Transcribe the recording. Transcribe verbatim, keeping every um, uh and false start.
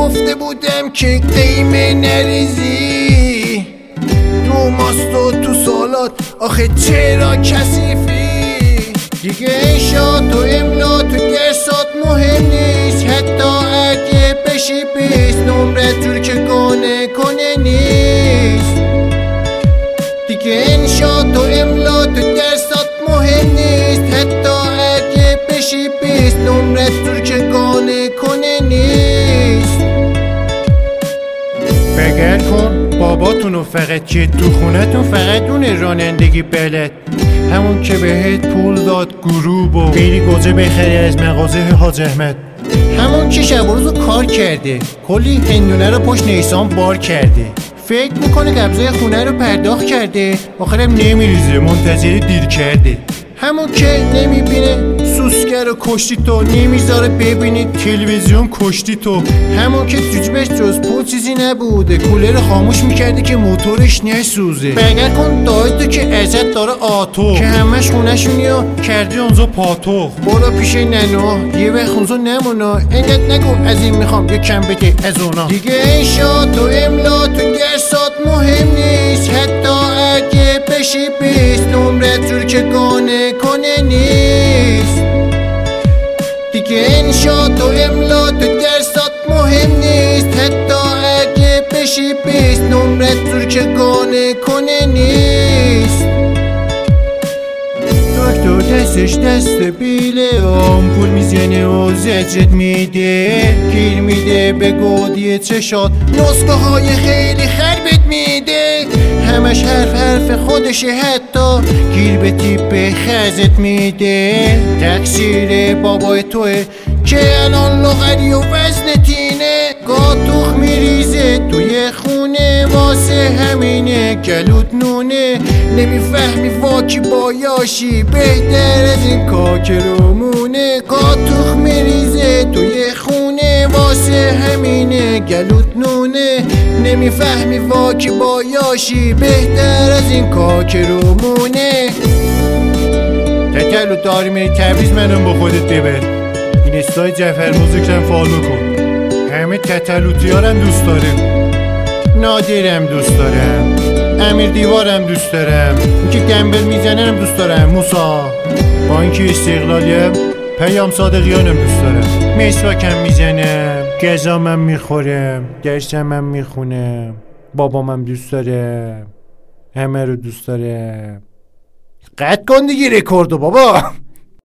گفته بودم که قیمه نریزی تو ماست و تو سالات، آخه چرا کثیفی؟ دیگه انشا تو املا تو درسات مهم نیست، حتی اگه بشی بیست نمره جور که گانه کنه نیست. دیگه انشا تو املا تو درسات مهم نیست، حتی اگه بشی بیست نمره جور که گانه کنه نیست. فکر کن باباتونو فقط که تو خونتون فقط اون رانندگی بلد، همون که بهت پول داد گروب و بری گوجه بخری از مغازه حاج احمد، همون که شب روزو کار کرده کلی هندونه رو پشت نیسان بار کرده، فکر میکنه قبضه خونه رو پرداخت کرده، آخرم نمیریزه منتظر دیر کرده. همون که نمیبینه سوسکه رو کشتی تو، نمیذاره ببینی تلویزیون کشتی تو، همون که جوجبش جز پول چیزی نبوده، کولر رو خاموش میکرده که موتورش نسوزه. بگر کن دایی تو که ازت داره آتو، که همش خونه‌شونی و کردی اونجا پاتو. برو پیش ننو یه وقت اونجا نمونا، اینقدر نگو از این میخوام یه کم بده از اونا. دیگه انشا تو املا تو درسات مهم نیست، حتی اگه بشی بیست نمره جور که گانه کنه نیست. دیگه انشا تو املا تو درسات مهم نیست، حتی اگه بشی بیست نمره جور که گانه کنه نیست. دکتر دستش دست بیله آمپول میزنه و زجرت میده، گیر میده به گودی چشات، نسخه های خیلی خربت میده، همش حرف حرف خودشه، حتی گیر به تیپ خزت میده. تقصیر بابای توه که الان لغری و وزنتینه، گاتوخ میریزه توی خونه واسه همینه گلوت نونه. نمیفهمی واکی بایاشی بهتر از این کاکرومونه، گاتوخ میریزه توی خونه واسه همینه گلوت نونه. نمیفهمی واکی بایاشی بهتر از این کاکرومونه. تتلو داری میری تبریز منم با خودت ببر، این استای جعفر موزیکم فالو کن، همه تتلوتیارم دوست دارم، نادرم دوست دارم، امیر دیوارم دوست دارم، این که دنبل میزنم دوست دارم، موسا با اینکه استقلالیم پیام صادقیانم دوست دارم، مسواکم میزنم، گزامم میخورم، درسمم میخونم، بابامم دوست دارم، همه رو دوست دارم. قطع کن دیگه رکوردو بابا.